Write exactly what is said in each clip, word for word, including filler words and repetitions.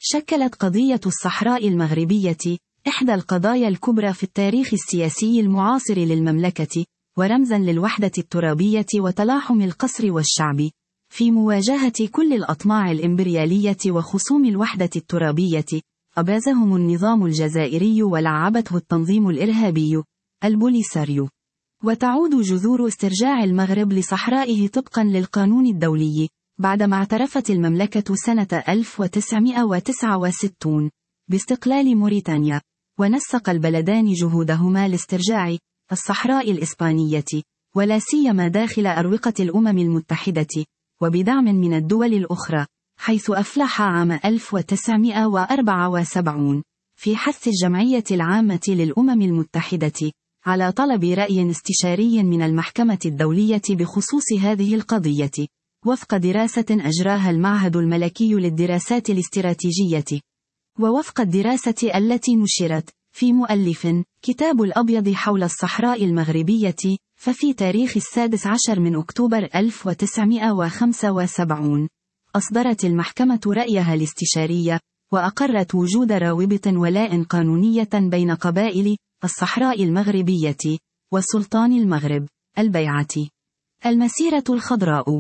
شكلت قضية الصحراء المغربية إحدى القضايا الكبرى في التاريخ السياسي المعاصر للمملكة، ورمزا للوحدة الترابية وتلاحم القصر والشعب في مواجهة كل الأطماع الإمبريالية وخصوم الوحدة الترابية. أبازهم النظام الجزائري ولعبته التنظيم الإرهابي البوليساريو. وتعود جذور استرجاع المغرب لصحرائه طبقا للقانون الدولي بعدما اعترفت المملكة سنة ألف وتسعمائة وتسعة وستين باستقلال موريتانيا، ونسق البلدان جهودهما لاسترجاع الصحراء الإسبانية، ولا سيما داخل أروقة الأمم المتحدة وبدعم من الدول الأخرى، حيث أفلح عام ألف وتسعمائة وأربعة وسبعين في حث الجمعية العامة للأمم المتحدة على طلب رأي استشاري من المحكمة الدولية بخصوص هذه القضية، وفق دراسة أجراها المعهد الملكي للدراسات الاستراتيجية. ووفق الدراسة التي نشرت في مؤلف كتاب الأبيض حول الصحراء المغربية، ففي تاريخ السادس عشر من أكتوبر ألف وتسعمائة وخمسة وسبعين أصدرت المحكمة رأيها الاستشاري، وأقرت وجود روابط ولاء قانونية بين قبائل الصحراء المغربية وسلطان المغرب. البيعة. المسيرة الخضراء.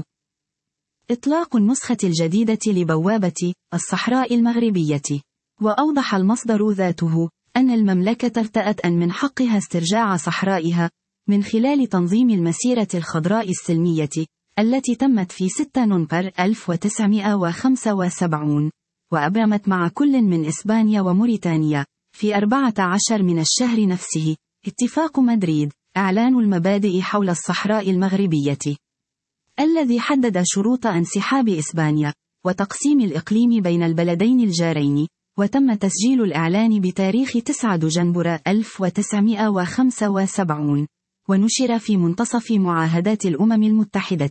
إطلاق النسخة الجديدة لبوابة الصحراء المغربية. وأوضح المصدر ذاته أن المملكة ارتأت أن من حقها استرجاع صحرائها من خلال تنظيم المسيرة الخضراء السلمية التي تمت في ستة نوفمبر ألف وتسعمائة وخمسة وسبعين، وأبرمت مع كل من إسبانيا وموريتانيا في أربعة عشر من الشهر نفسه اتفاق مدريد إعلان المبادئ حول الصحراء المغربية، الذي حدد شروط انسحاب إسبانيا وتقسيم الإقليم بين البلدين الجارين. وتم تسجيل الإعلان بتاريخ تسعة دجنبر ألف وتسعمائة وخمسة وسبعين، ونشر في منتصف معاهدات الأمم المتحدة.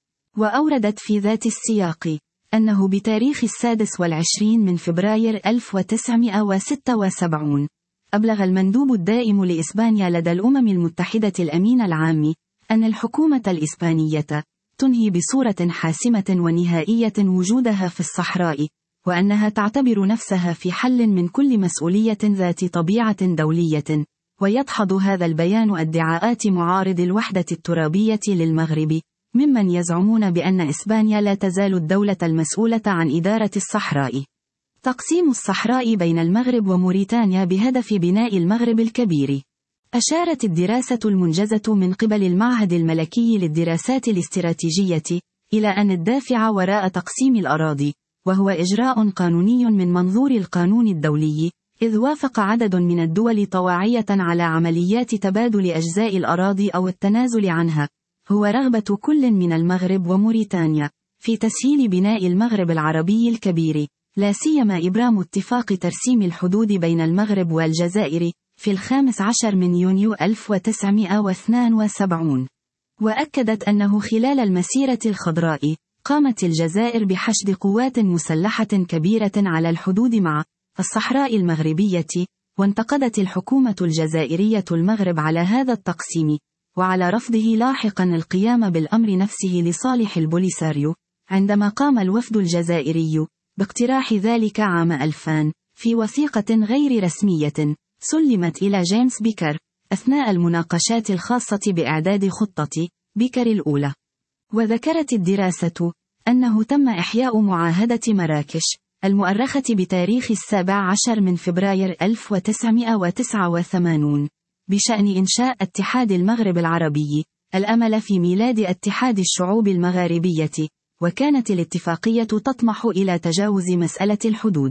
وأوردت في ذات السياق أنه بتاريخ السادس والعشرين من فبراير ألف وتسعمائة وستة وسبعين أبلغ المندوب الدائم لإسبانيا لدى الأمم المتحدة الأمين العام أن الحكومة الإسبانية تنهي بصورة حاسمة ونهائية وجودها في الصحراء، وأنها تعتبر نفسها في حل من كل مسؤولية ذات طبيعة دولية. ويدحض هذا البيان ادعاءات معارض الوحدة الترابية للمغرب، ممن يزعمون بأن إسبانيا لا تزال الدولة المسؤولة عن إدارة الصحراء. تقسيم الصحراء بين المغرب وموريتانيا بهدف بناء المغرب الكبير. أشارت الدراسة المنجزة من قبل المعهد الملكي للدراسات الاستراتيجية إلى أن الدافع وراء تقسيم الأراضي وهو إجراء قانوني من منظور القانون الدولي، إذ وافق عدد من الدول طواعية على عمليات تبادل أجزاء الأراضي أو التنازل عنها، هو رغبة كل من المغرب وموريتانيا في تسهيل بناء المغرب العربي الكبير، لا سيما إبرام اتفاق ترسيم الحدود بين المغرب والجزائر في الخامس عشر من يونيو ألف وتسعمائة واثنين وسبعين. وأكدت أنه خلال المسيرة الخضراء قامت الجزائر بحشد قوات مسلحة كبيرة على الحدود مع الصحراء المغربية، وانتقدت الحكومة الجزائرية المغرب على هذا التقسيم، وعلى رفضه لاحقا القيام بالأمر نفسه لصالح البوليساريو، عندما قام الوفد الجزائري باقتراح ذلك عام ألفين في وثيقة غير رسمية سلمت إلى جيمس بيكر أثناء المناقشات الخاصة بإعداد خطة بيكر الأولى. وذكرت الدراسة أنه تم إحياء معاهدة مراكش المؤرخة بتاريخ السابع عشر من فبراير ألف وتسعمائة وتسعة وثمانين بشأن إنشاء اتحاد المغرب العربي، الأمل في ميلاد اتحاد الشعوب المغاربية، وكانت الاتفاقية تطمح إلى تجاوز مسألة الحدود.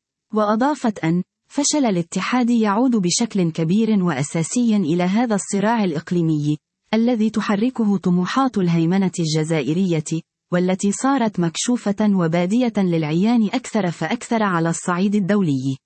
وأضافت أن فشل الاتحاد يعود بشكل كبير وأساسي إلى هذا الصراع الإقليمي الذي تحركه طموحات الهيمنة الجزائرية، والتي صارت مكشوفة وبادية للعيان أكثر فأكثر على الصعيد الدولي.